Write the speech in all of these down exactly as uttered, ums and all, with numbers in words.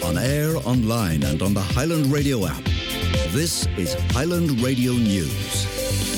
On air, online and on the Highland Radio app. This is Highland Radio News.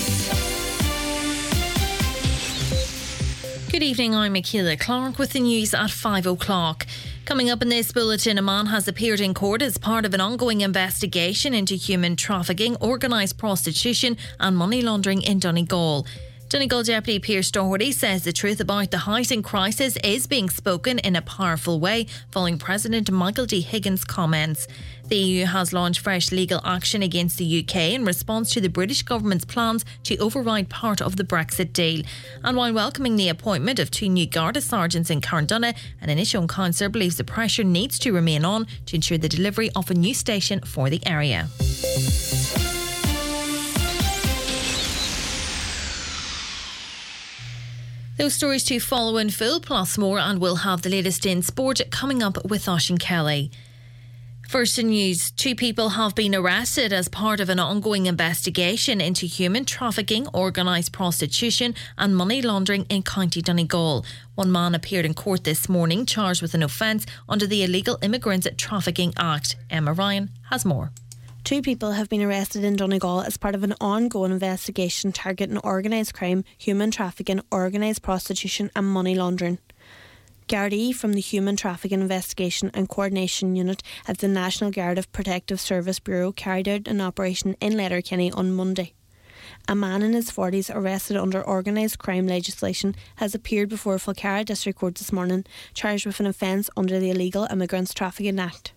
Good evening, I'm Michaela Clark with the news at five o'clock. Coming up in this bulletin, a man has appeared in court as part of an ongoing investigation into human trafficking, organised prostitution and money laundering in Donegal. Donegal Deputy Pearse Doherty says the truth about the housing crisis is being spoken in a powerful way following President Michael D. Higgins' comments. The E U has launched fresh legal action against the U K in response to the British government's plans to override part of the Brexit deal. And while welcoming the appointment of two new Garda sergeants in Carndonagh, an Inishowen councillor believes the pressure needs to remain on to ensure the delivery of a new station for the area. Those stories to follow in full, plus more, and we'll have the latest in sport coming up with Oisín Kelly. First in news, two people have been arrested as part of an ongoing investigation into human trafficking, organised prostitution and money laundering in County Donegal. One man appeared in court this morning charged with an offence under the Illegal Immigrants Trafficking Act. Emma Ryan has more. Two people have been arrested in Donegal as part of an ongoing investigation targeting organised crime, human trafficking, organised prostitution and money laundering. Gardaí from the Human Trafficking Investigation and Coordination Unit at the National Guard of Protective Service Bureau carried out an operation in Letterkenny on Monday. A man in his forties arrested under organised crime legislation has appeared before Falcarra District Court this morning, charged with an offence under the Illegal Immigrants Trafficking Act.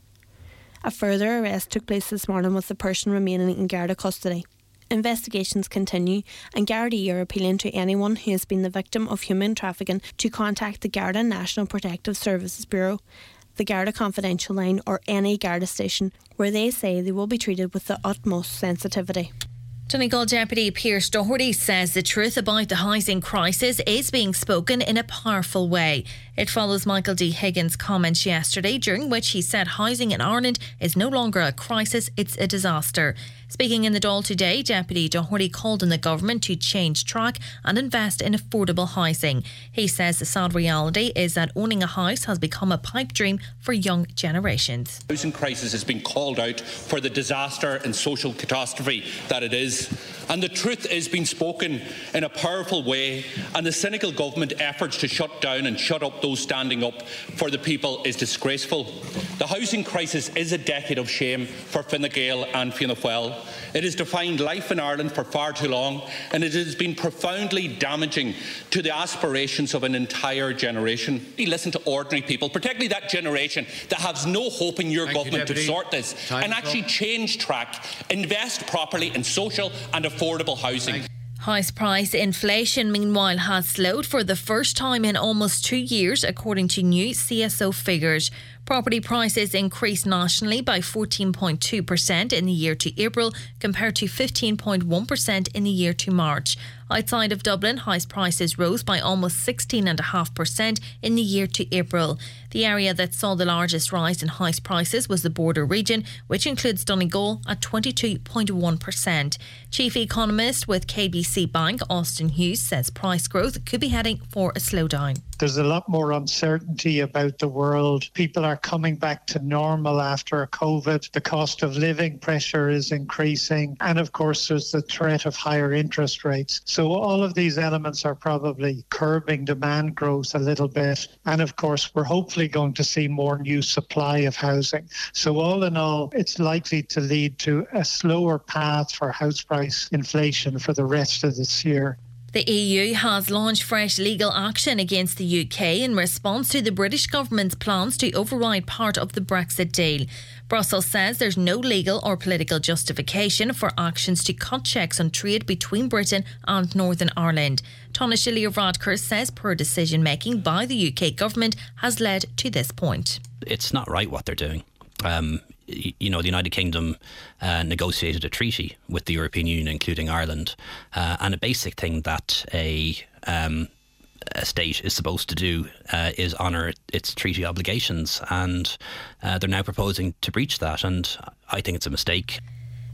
A further arrest took place this morning with the person remaining in Garda custody. Investigations continue and Gardaí are appealing to anyone who has been the victim of human trafficking to contact the Garda National Protective Services Bureau, the Garda Confidential Line or any Garda station where they say they will be treated with the utmost sensitivity. Donegal Deputy Pearse Doherty says the truth about the housing crisis is being spoken in a powerful way. It follows Michael D. Higgins' comments yesterday, during which he said housing in Ireland is no longer a crisis, it's a disaster. Speaking in the Dáil today, Deputy Doherty called on the government to change track and invest in affordable housing. He says the sad reality is that owning a house has become a pipe dream for young generations. The housing crisis has been called out for the disaster and social catastrophe that it is. And the truth is being spoken in a powerful way, and the cynical government efforts to shut down and shut up those standing up for the people is disgraceful. The housing crisis is a decade of shame for Fine Gael and Fianna Fáil. It has defined life in Ireland for far too long, and it has been profoundly damaging to the aspirations of an entire generation. You listen to ordinary people, particularly that generation that has no hope in your Thank government you, to sort this, Time and actually change track, invest properly in social and affordable housing. Thank House price inflation, meanwhile, has slowed for the first time in almost two years, according to new C S O figures. Property prices increased nationally by fourteen point two percent in the year to April, compared to fifteen point one percent in the year to March. Outside of Dublin, house prices rose by almost sixteen point five percent in the year to April. The area that saw the largest rise in house prices was the Border region, which includes Donegal at twenty-two point one percent. Chief economist with K B C Bank, Austin Hughes, says price growth could be heading for a slowdown. There's a lot more uncertainty about the world. People are coming back to normal after COVID. The cost of living pressure is increasing. And of course, there's the threat of higher interest rates. So all of these elements are probably curbing demand growth a little bit. And of course, we're hopefully going to see more new supply of housing. So all in all, it's likely to lead to a slower path for house price inflation for the rest of this year. The E U has launched fresh legal action against the U K in response to the British government's plans to override part of the Brexit deal. Brussels says there's no legal or political justification for actions to cut checks on trade between Britain and Northern Ireland. Taoiseach Leo Varadkar says poor decision making by the U K government has led to this point. It's not right what they're doing. Um, you know, the United Kingdom uh, negotiated a treaty with the European Union, including Ireland, uh, and a basic thing that a, um, a state is supposed to do uh, is honour its treaty obligations, and uh, they're now proposing to breach that, and I think it's a mistake.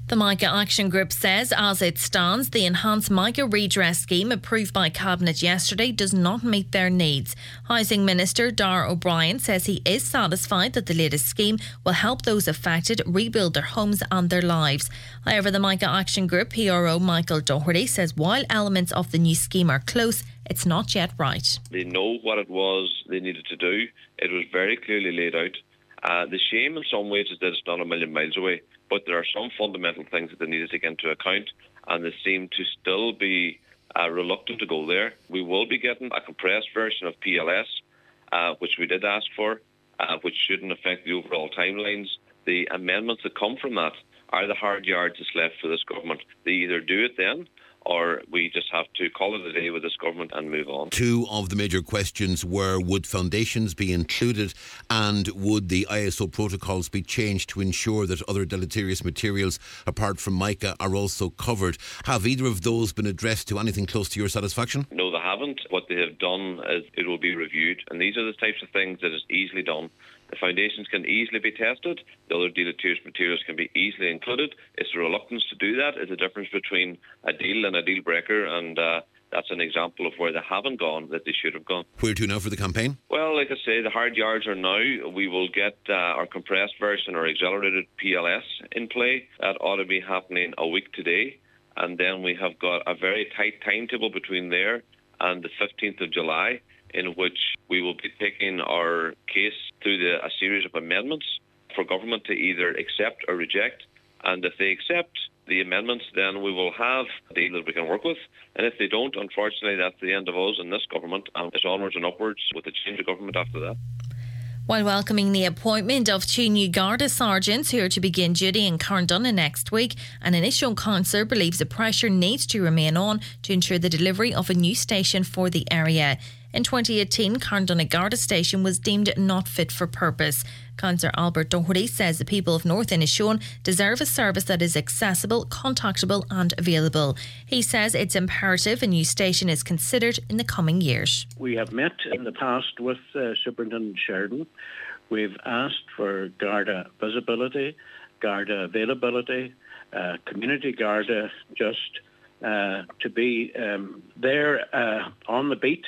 The MICA Action Group says, as it stands, the enhanced MICA redress scheme approved by Cabinet yesterday does not meet their needs. Housing Minister Darragh O'Brien says he is satisfied that the latest scheme will help those affected rebuild their homes and their lives. However, the MICA Action Group P R O Michael Doherty says while elements of the new scheme are close, it's not yet right. They know what it was they needed to do. It was very clearly laid out. Uh, the shame in some ways is that it's not a million miles away, but there are some fundamental things that they need to take into account, and they seem to still be uh, reluctant to go there. We will be getting a compressed version of P L S, uh, which we did ask for, uh, which shouldn't affect the overall timelines. The amendments that come from that are the hard yards that's left for this government. They either do it then, or we just have to call it a day with this government and move on. Two of the major questions were, would foundations be included, and would the I S O protocols be changed to ensure that other deleterious materials apart from mica are also covered? Have either of those been addressed to anything close to your satisfaction? No, they haven't. What they have done is it will be reviewed, and these are the types of things that is easily done. The foundations can easily be tested. The other deleterious materials can be easily included. It's the reluctance to do that is the difference between a deal and a deal breaker, and uh, that's an example of where they haven't gone that they should have gone. Where to now for the campaign? Well, like I say, the hard yards are now. We will get uh, our compressed version or accelerated P L S in play. That ought to be happening a week today. And then we have got a very tight timetable between there and the fifteenth of July, in which we will be taking our case through the, a series of amendments for government to either accept or reject. And if they accept the amendments, then we will have a deal that we can work with. And if they don't, unfortunately, that's the end of us and this government. And it's onwards and upwards with the change of government after that. While welcoming the appointment of two new Garda sergeants who are to begin duty in Carndonagh next week, an initial councillor believes the pressure needs to remain on to ensure the delivery of a new station for the area. In twenty eighteen, Carndonagh Garda Station was deemed not fit for purpose. Councillor Albert Doherty says the people of North Inishowen deserve a service that is accessible, contactable and available. He says it's imperative a new station is considered in the coming years. We have met in the past with uh, Superintendent Sheridan. We've asked for Garda visibility, Garda availability, uh, community Garda just uh, to be um, there uh, on the beat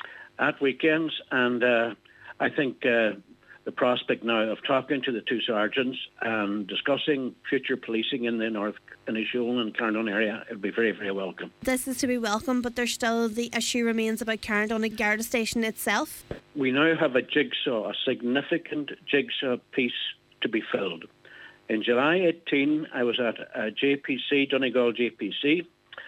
at weekends, and uh, I think uh, the prospect now of talking to the two sergeants and discussing future policing in the North Inishowen and Carndonagh area, it would be very, very welcome. This is to be welcome, but there's still the issue remains about Carndonagh Garda Station itself. We now have a jigsaw, a significant jigsaw piece to be filled. In July eighteenth, I was at a J P C, Donegal J P C,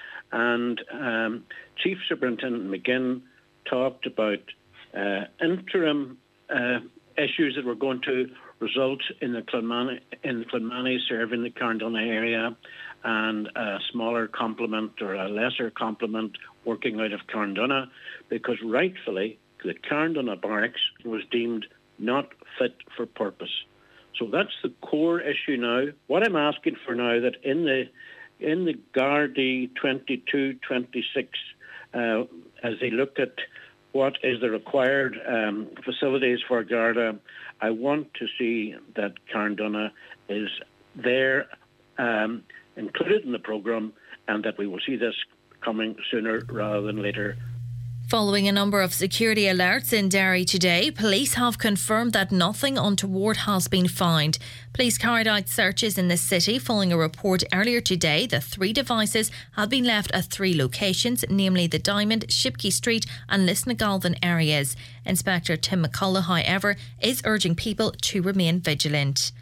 and um, Chief Superintendent McGinn talked about uh, interim uh, issues that were going to result in the Clonmany, in the Clonmany serving the Carndonagh area, and a smaller complement or a lesser complement working out of Carndonagh, because rightfully the Carndonagh barracks was deemed not fit for purpose. So that's the core issue now. What I'm asking for now, that in the in the Gardaí twenty-two twenty-six, uh, as they look at what is the required um, facilities for Garda, I want to see that Carndonagh is there, um, included in the programme, and that we will see this coming sooner rather than later. Following a number of security alerts in Derry today, police have confirmed that nothing untoward has been found. Police carried out searches in the city following a report earlier today that three devices had been left at three locations, namely the Diamond, Shipkey Street and Lisnagalvin areas. Inspector Tim McCullough, however, is urging people to remain vigilant.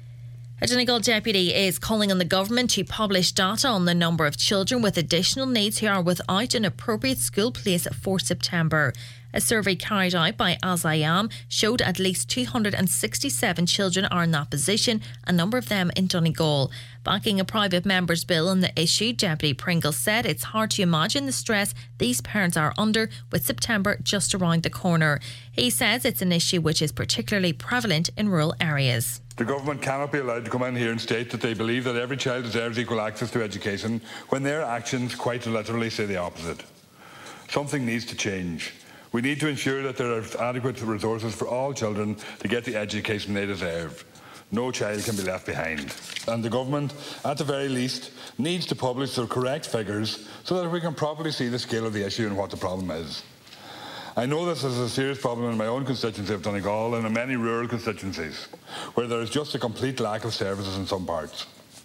A Donegal deputy is calling on the government to publish data on the number of children with additional needs who are without an appropriate school place for September. A survey carried out by As I Am showed at least two hundred sixty-seven children are in that position, a number of them in Donegal. Backing a private member's bill on the issue, Deputy Pringle said it's hard to imagine the stress these parents are under with September just around the corner. He says it's an issue which is particularly prevalent in rural areas. The government cannot be allowed to come in here and state that they believe that every child deserves equal access to education when their actions quite literally say the opposite. Something needs to change. We need to ensure that there are adequate resources for all children to get the education they deserve. No child can be left behind. And the government, at the very least, needs to publish the correct figures so that we can properly see the scale of the issue and what the problem is. I know this is a serious problem in my own constituency of Donegal and in many rural constituencies, where there is just a complete lack of services in some parts.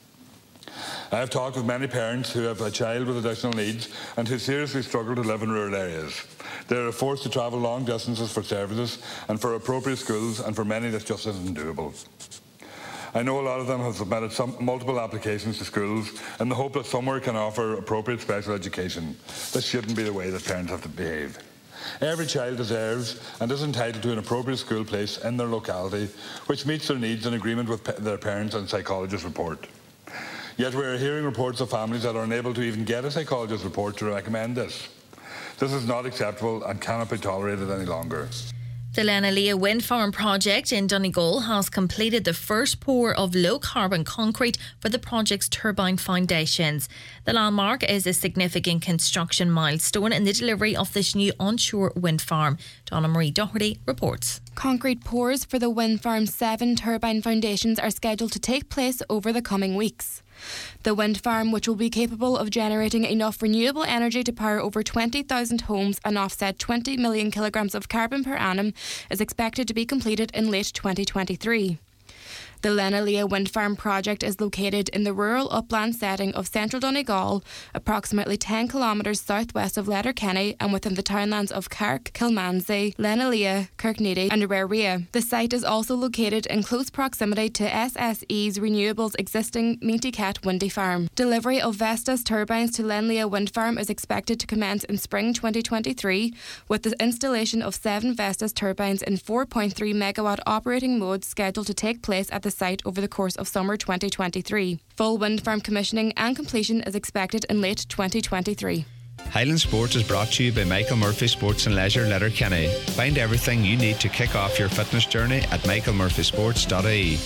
I have talked with many parents who have a child with additional needs and who seriously struggle to live in rural areas. They are forced to travel long distances for services and for appropriate schools, and for many this just isn't doable. I know a lot of them have submitted some, multiple applications to schools in the hope that somewhere can offer appropriate special education. This shouldn't be the way that parents have to behave. Every child deserves and is entitled to an appropriate school place in their locality, which meets their needs in agreement with pe- their parents and psychologist report. Yet we are hearing reports of families that are unable to even get a psychologist report to recommend this. This is not acceptable and cannot be tolerated any longer. The Lenalea wind farm project in Donegal has completed the first pour of low-carbon concrete for the project's turbine foundations. The landmark is a significant construction milestone in the delivery of this new onshore wind farm. Donna Marie Doherty reports. Concrete pours for the wind farm's seven turbine foundations are scheduled to take place over the coming weeks. The wind farm, which will be capable of generating enough renewable energy to power over twenty thousand homes and offset twenty million kilograms of carbon per annum, is expected to be completed in late twenty twenty-three. The Lenalea wind farm project is located in the rural upland setting of central Donegal, approximately ten kilometres southwest of Letterkenny and within the townlands of Carrick, Kilmansey, Lenalea, Kirkneedy and Auraria. The site is also located in close proximity to S S E's Renewables' existing Meatycat Windy Farm. Delivery of Vestas turbines to Lenalea wind farm is expected to commence in spring twenty twenty-three, with the installation of seven Vestas turbines in four point three megawatt operating modes scheduled to take place at the site over the course of summer twenty twenty-three. Full wind farm commissioning and completion is expected in late twenty twenty-three. Highland Sport is brought to you by Michael Murphy Sports and Leisure, Letterkenny. Find everything you need to kick off your fitness journey at michael murphy sports dot I E.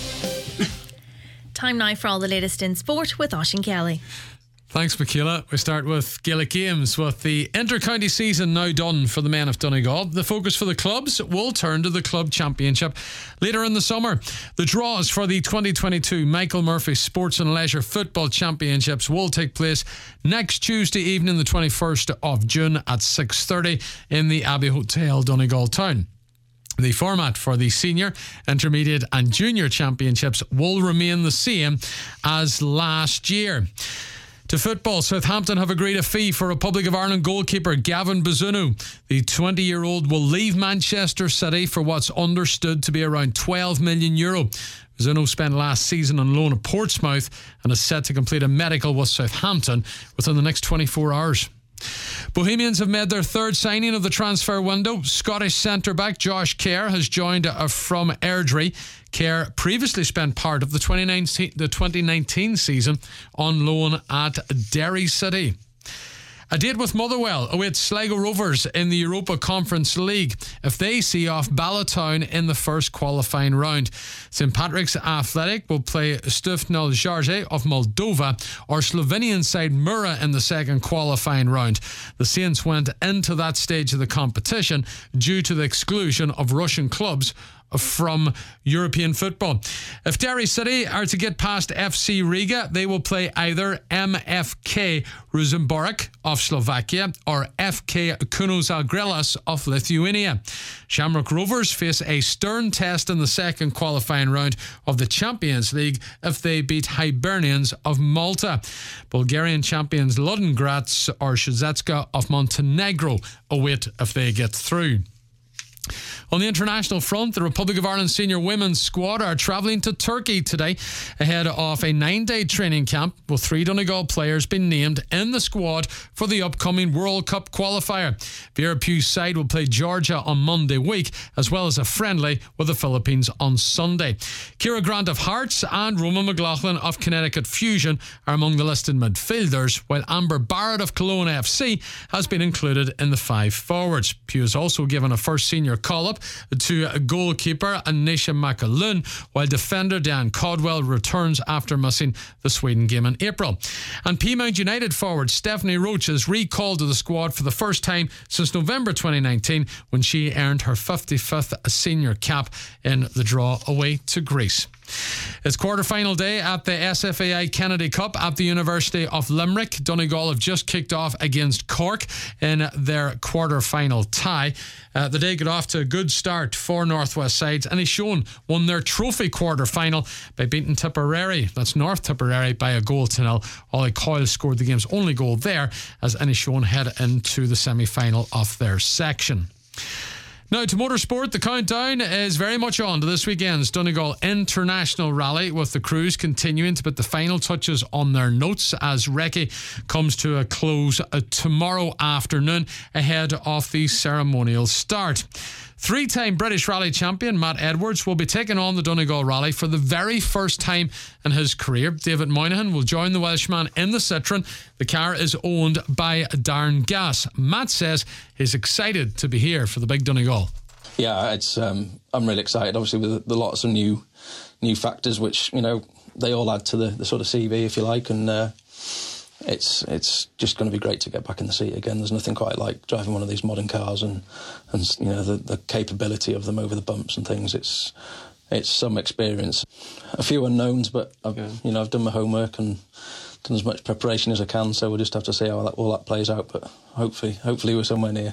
Time now for all the latest in sport with Oisín Kelly. Thanks, Michaela. We start with Gaelic Games. With the inter-county season now done for the men of Donegal, the focus for the clubs will turn to the club championship later in the summer. The draws for the twenty twenty-two Michael Murphy Sports and Leisure Football Championships will take place next Tuesday evening, the twenty-first of June at six thirty in the Abbey Hotel, Donegal Town. The format for the senior, intermediate and junior championships will remain the same as last year. To football, Southampton have agreed a fee for Republic of Ireland goalkeeper Gavin Bazunu. The twenty-year-old will leave Manchester City for what's understood to be around twelve million euro. Bazunu spent last season on loan at Portsmouth and is set to complete a medical with Southampton within the next twenty-four hours. Bohemians have made their third signing of the transfer window. Scottish centre-back Josh Kerr has joined uh, from Airdrie. Kerr previously spent part of the twenty nineteen, the twenty nineteen season on loan at Derry City. A date with Motherwell awaits Sligo Rovers in the Europa Conference League if they see off Ballatown in the first qualifying round. Saint Patrick's Athletic will play Stufnel Jarge of Moldova or Slovenian side Mura in the second qualifying round. The Saints went into that stage of the competition due to the exclusion of Russian clubs from European football. If Derry City are to get past F C Riga, they will play either M F K Rosenborg of Slovakia or F K Kauno Žalgiris of Lithuania. Shamrock Rovers face a stern test in the second qualifying round of the Champions League if they beat Hibernians of Malta. Bulgarian champions Ludogorets or Shuzetska of Montenegro await if they get through. On the international front, the Republic of Ireland senior women's squad are travelling to Turkey today ahead of a nine-day training camp, with three Donegal players being named in the squad for the upcoming World Cup qualifier. Vera Pugh's side will play Georgia on Monday week, as well as a friendly with the Philippines on Sunday. Ciara Grant of Hearts and Roma McLaughlin of Connecticut Fusion are among the listed midfielders, while Amber Barrett of Cologne F C has been included in the five forwards. Pugh has also given a first senior call-up to goalkeeper Anisha McAloon, while defender Dan Caldwell returns after missing the Sweden game in April. And Peamount United forward Stephanie Roach is recalled to the squad for the first time since November twenty nineteen, when she earned her fifty-fifth senior cap in the draw away to Greece. It's quarter-final day at the S F A I Kennedy Cup at the University of Limerick. Donegal have just kicked off against Cork in their quarter-final tie. Uh, the day got off to a good start for Northwest sides, and Inishowen won their trophy quarter-final by beating Tipperary. That's North Tipperary by a goal to nil. Ollie Coyle scored the game's only goal there as Inishowen head into the semi-final of their section. Now to motorsport, the countdown is very much on to this weekend's Donegal International Rally, with the crews continuing to put the final touches on their notes as Recce comes to a close uh, tomorrow afternoon ahead of the ceremonial start. Three-time British Rally champion Matt Edwards will be taking on the Donegal Rally for the very first time in his career. David Moynihan will join the Welshman in the Citroen. The car is owned by Darren Gass. Matt says he's excited to be here for the big Donegal. Yeah, it's um, I'm really excited, obviously, with the lots of new new factors, which, you know, they all add to the, the sort of C V, if you like, and uh, it's it's just going to be great to get back in the seat again. There's nothing quite like driving one of these modern cars and, and you know, the, the capability of them over the bumps and things. It's it's some experience. A few unknowns, but I've, yeah. you know, I've done my homework and done as much preparation as I can, so we'll just have to see how that, all that plays out, but hopefully, hopefully we're somewhere near.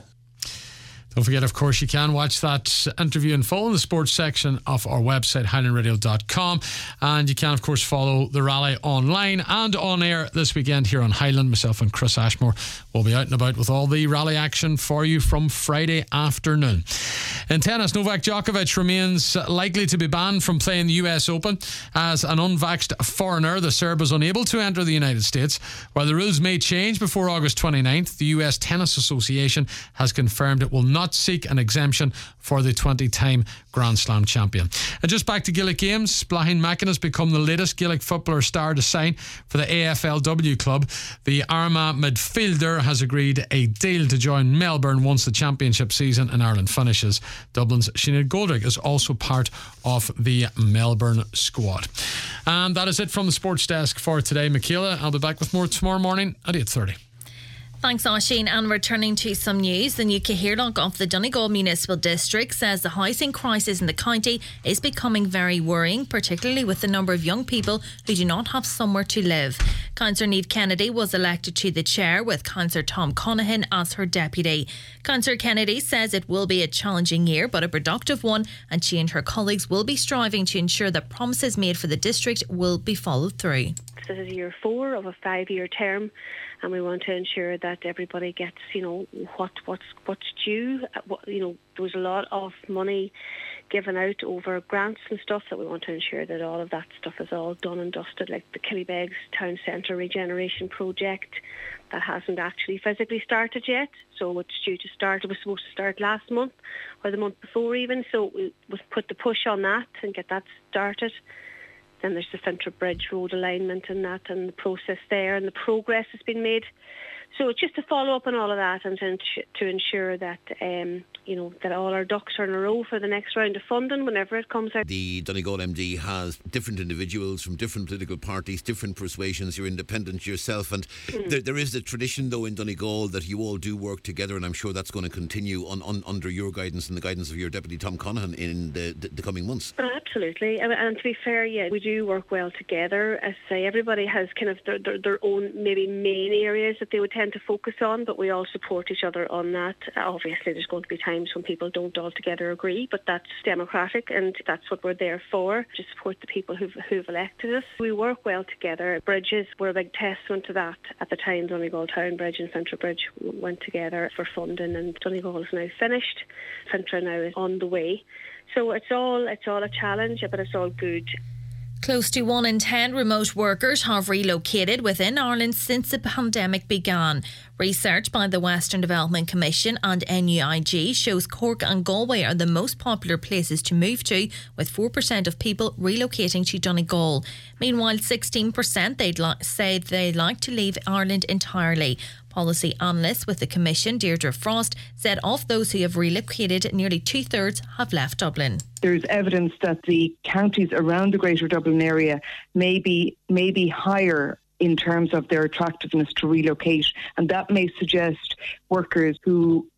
Don't forget, of course, you can watch that interview in full in the sports section of our website, highland radio dot com. And you can, of course, follow the rally online and on air this weekend here on Highland. Myself and Chris Ashmore will be out and about with all the rally action for you from Friday afternoon. In tennis, Novak Djokovic remains likely to be banned from playing the U S Open. As an unvaxxed foreigner, the Serb was unable to enter the United States. While the rules may change before August twenty-ninth, the U S Tennis Association has confirmed it will not seek an exemption for the twenty-time Grand Slam champion. And just back to Gaelic games, Blahin Mackin has become the latest Gaelic footballer star to sign for the A F L W club. The Armagh midfielder has agreed a deal to join Melbourne once the championship season in Ireland finishes. Dublin's Sinead Goldrick is also part of the Melbourne squad. And that is it from the sports desk for today. Michaela, I'll be back with more tomorrow morning at eight thirty. Thanks, Oisín. And returning to some news, the new Cathaoirleach of the Donegal Municipal District says the housing crisis in the county is becoming very worrying, particularly with the number of young people who do not have somewhere to live. Councillor Niamh Kennedy was elected to the chair with Councillor Tom Conahan as her deputy. Councillor Kennedy says it will be a challenging year but a productive one, and she and her colleagues will be striving to ensure that promises made for the district will be followed through. This is year four of a five-year term, and we want to ensure that everybody gets, you know, what what's what's due. You know, there was a lot of money given out over grants and stuff that we want to ensure that all of that stuff is all done and dusted, like the Killybegs Town Centre regeneration project that hasn't actually physically started yet. So it's due to start. It was supposed to start last month or the month before even. So we we put the push on that and get that started. Then there's the Centre Bridge road alignment and that, and the process there, and the progress has been made. So it's just to follow up on all of that and to, to ensure that um, you know that all our ducks are in a row for the next round of funding whenever it comes out. The Donegal M D has different individuals from different political parties, different persuasions. You're independent yourself, and mm. there, there is a tradition though in Donegal that you all do work together, and I'm sure that's going to continue on, on under your guidance and the guidance of your deputy Tom Conahan in the, the, the coming months. Absolutely, and, and to be fair, yeah, we do work well together. As I say, everybody has kind of their, their, their own maybe main areas that they would tend to focus on, but we all support each other on that. Obviously, there's going to be times when people don't altogether agree, but that's democratic, and that's what we're there for, to support the people who've, who've elected us. We work well together. Bridges were a big testament to that. At the time, Donegal Town Bridge and Centre Bridge went together for funding, and Donegal is now finished. Centre now is on the way. So it's all it's all a challenge, but it's all good. Close to one in ten remote workers have relocated within Ireland since the pandemic began. Research by the Western Development Commission and N U I G shows Cork and Galway are the most popular places to move to, with four percent of people relocating to Donegal. Meanwhile, sixteen percent they'd li- say they'd like to leave Ireland entirely. Policy analyst with the Commission, Deirdre Frost, said of those who have relocated, nearly two-thirds have left Dublin. There's evidence that the counties around the Greater Dublin area may be, may be higher in terms of their attractiveness to relocate, and that may suggest workers who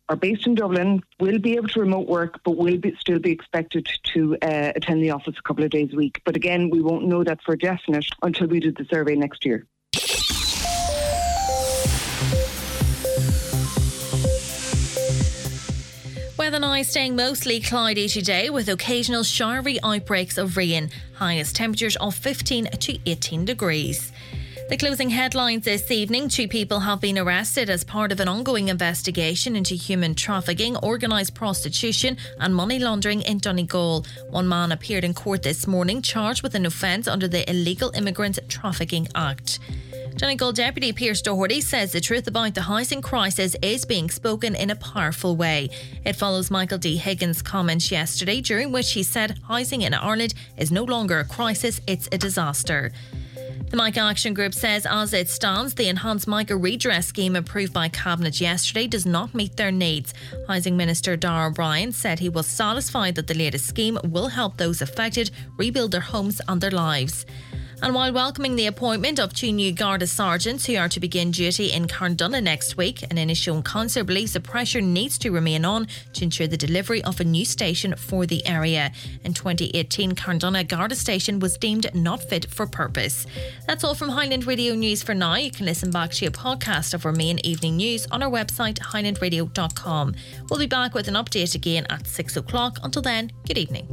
are based in Dublin will be able to remote work, but will be, still be expected to uh, attend the office a couple of days a week. But again, we won't know that for definite until we do the survey next year. Weather now staying mostly cloudy today with occasional showery outbreaks of rain. Highest temperatures of fifteen to eighteen degrees. The closing headlines this evening: two people have been arrested as part of an ongoing investigation into human trafficking, organised prostitution and money laundering in Donegal. One man appeared in court this morning charged with an offence under the Illegal Immigrant Trafficking Act. Donegal Deputy Pearse Doherty says the truth about the housing crisis is being spoken in a powerful way. It follows Michael D. Higgins' comments yesterday, during which he said housing in Ireland is no longer a crisis, it's a disaster. The Mica Action Group says as it stands, the enhanced Mica redress scheme approved by Cabinet yesterday does not meet their needs. Housing Minister Darragh O'Brien said he was satisfied that the latest scheme will help those affected rebuild their homes and their lives. And while welcoming the appointment of two new Garda sergeants who are to begin duty in Carndonagh next week, an Inishowen councillor believes the pressure needs to remain on to ensure the delivery of a new station for the area. In twenty eighteen, Carndonagh Garda station was deemed not fit for purpose. That's all from Highland Radio News for now. You can listen back to a podcast of our main evening news on our website highland radio dot com. We'll be back with an update again at six o'clock. Until then, good evening.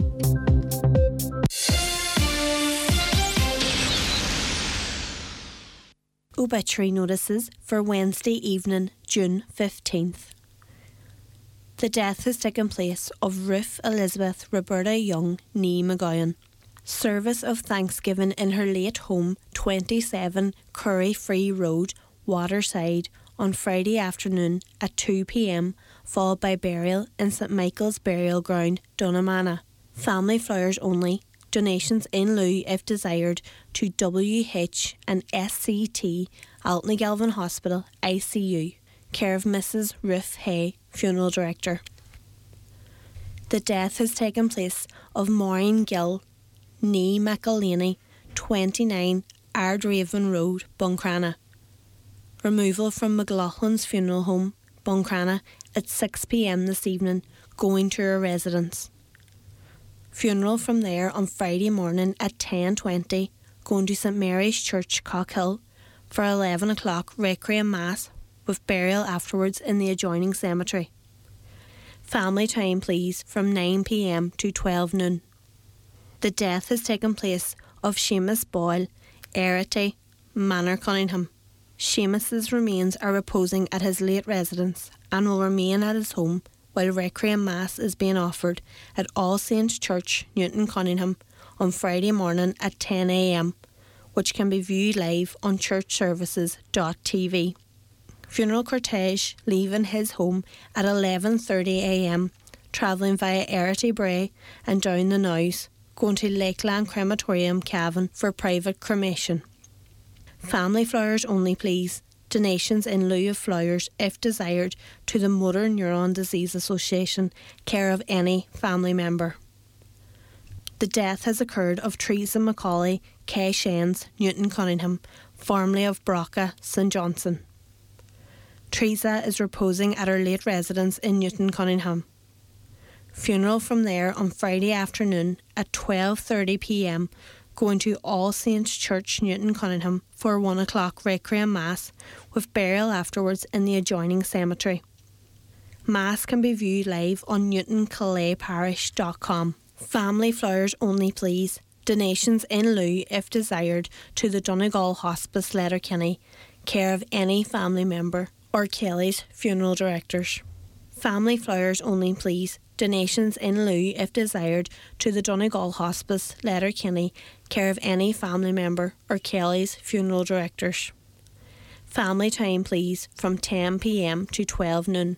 Obituary notices for Wednesday evening, June fifteenth. The death has taken place of Ruth Elizabeth Roberta Young, née McGowan. Service of Thanksgiving in her late home, twenty-seven Curry Free Road, Waterside, on Friday afternoon at two p.m, followed by burial in St Michael's Burial Ground, Dunnamana. Family flowers only. Donations in lieu, if desired, to W H and S C T, Altnagalvin Hospital, I C U, care of Missus Ruth Hay, Funeral Director. The death has taken place of Maureen Gill, née McElhaney, twenty-nine Ardraven Road, Buncrana. Removal from McLaughlin's Funeral Home, Buncrana, at six p.m. this evening, going to her residence. Funeral from there on Friday morning at ten twenty, going to St Mary's Church, Cockhill, for eleven o'clock Requiem Mass, with burial afterwards in the adjoining cemetery. Family time, please, from nine p.m. to twelve noon. The death has taken place of Seamus Boyle, Erity, Manor Cunningham. Seamus's remains are reposing at his late residence and will remain at his home while Requiem Mass is being offered at All Saints Church, Newton Cunningham, on Friday morning at ten a.m, which can be viewed live on church services dot t v. Funeral cortege leaving his home at eleven thirty a.m, travelling via Erity Bray and down the Nows, going to Lakeland Crematorium, Cavan, for private cremation. Family flowers only, please. Donations in lieu of flowers, if desired, to the Motor Neuron Disease Association, care of any family member. The death has occurred of Teresa Macaulay, Kay Shens, Newton Cunningham, formerly of Brocka, St Johnson. Teresa is reposing at her late residence in Newton Cunningham. Funeral from there on Friday afternoon at twelve thirty p.m, going to All Saints Church, Newton Cunningham, for one o'clock Requiem Mass, with burial afterwards in the adjoining cemetery. Mass can be viewed live on newton calais parish dot com. Family flowers only, please. Donations in lieu, if desired, to the Donegal Hospice, Letterkenny, care of any family member or Kelly's Funeral Directors. Family flowers only, please. Donations in lieu, if desired, to the Donegal Hospice, Letterkenny, care of any family member or Kelly's Funeral Directors. Family time, please, from ten p.m. to twelve noon.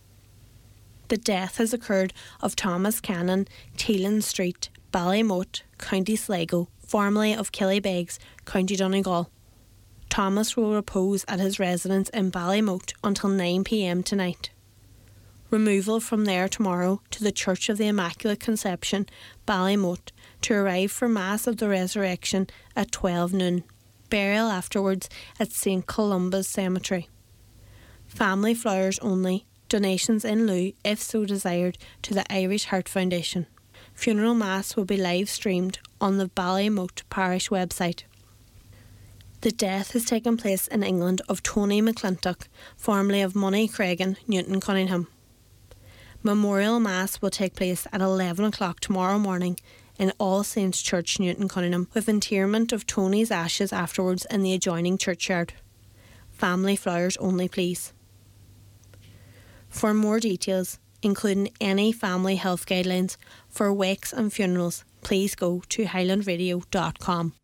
The death has occurred of Thomas Cannon, Teelan Street, Ballymote, County Sligo, formerly of Killybegs, County Donegal. Thomas will repose at his residence in Ballymote until nine p.m. tonight. Removal from there tomorrow to the Church of the Immaculate Conception, Ballymote, to arrive for Mass of the Resurrection at twelve noon. Burial afterwards at Saint Columba's Cemetery. Family flowers only. Donations in lieu, if so desired, to the Irish Heart Foundation. Funeral Mass will be live streamed on the Ballymote Parish website. The death has taken place in England of Tony McClintock, formerly of Money Cregan, Newton Cunningham. Memorial Mass will take place at eleven o'clock tomorrow morning in All Saints Church, Newton Cunningham, with interment of Tony's ashes afterwards in the adjoining churchyard. Family flowers only, please. For more details, including any family health guidelines for wakes and funerals, please go to highland radio dot com.